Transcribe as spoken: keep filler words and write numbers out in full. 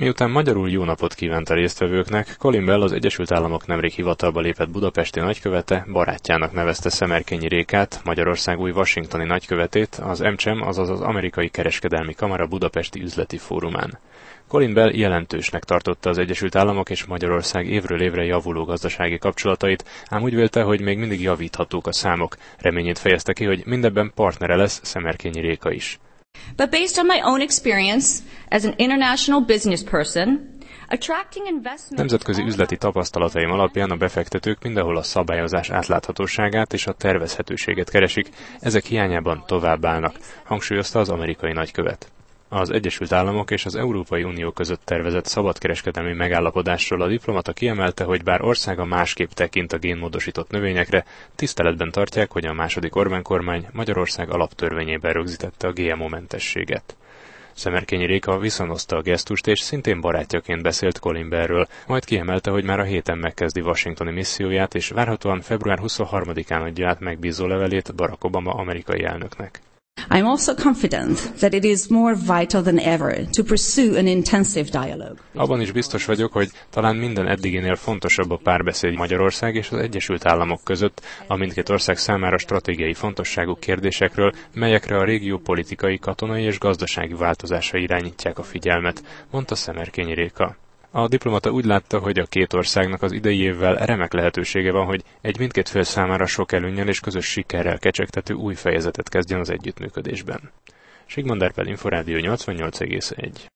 Miután magyarul jó napot kívánt a résztvevőknek, Colin Bell, az Egyesült Államok nemrég hivatalba lépett budapesti nagykövete, barátjának nevezte Szemerkényi Rékát, Magyarország új washingtoni nagykövetét, az em cé e em, azaz az Amerikai Kereskedelmi Kamara budapesti üzleti fórumán. Colin Bell jelentősnek tartotta az Egyesült Államok és Magyarország évről évre javuló gazdasági kapcsolatait, ám úgy vélte, hogy még mindig javíthatók a számok. Reményét fejezte ki, hogy mindebben partnere lesz Szemerkényi Réka is. But based on my own experience as an international business person, attracting investment... Nemzetközi üzleti tapasztalataim alapján a befektetők mindenhol a szabályozás átláthatóságát és a tervezhetőséget keresik, ezek hiányában tovább állnak, hangsúlyozta az amerikai nagykövet. Az Egyesült Államok és az Európai Unió között tervezett szabadkereskedelmi megállapodásról a diplomata kiemelte, hogy bár országa másképp tekint a génmódosított növényekre, tiszteletben tartják, hogy a második Orbán kormány Magyarország alaptörvényében rögzítette a gé em o-mentességet. Szemerkényi Réka viszonozta a gesztust, és szintén barátjaként beszélt Colin Bellről, majd kiemelte, hogy már a héten megkezdi washingtoni misszióját, és várhatóan február huszonharmadikán adja át megbízó levelét Barack Obama amerikai elnöknek. I'm also confident that it is more vital than ever to pursue an intensive dialogue. Abban is biztos vagyok, hogy talán minden eddiginél fontosabb a párbeszéd Magyarország és az Egyesült Államok között, a mindkét ország számára stratégiai fontosságú kérdésekről, melyekre a régió politikai, katonai és gazdasági változásai irányítják a figyelmet, mondta Szemerkényi Réka. A diplomata úgy látta, hogy a két országnak az idei évvel remek lehetősége van, hogy egy mindkét fél számára sok előnnyel és közös sikerrel kecsegtető új fejezetet kezdjen az együttműködésben. Sigmund Erpel, Inforádió nyolcvannyolc egész egy.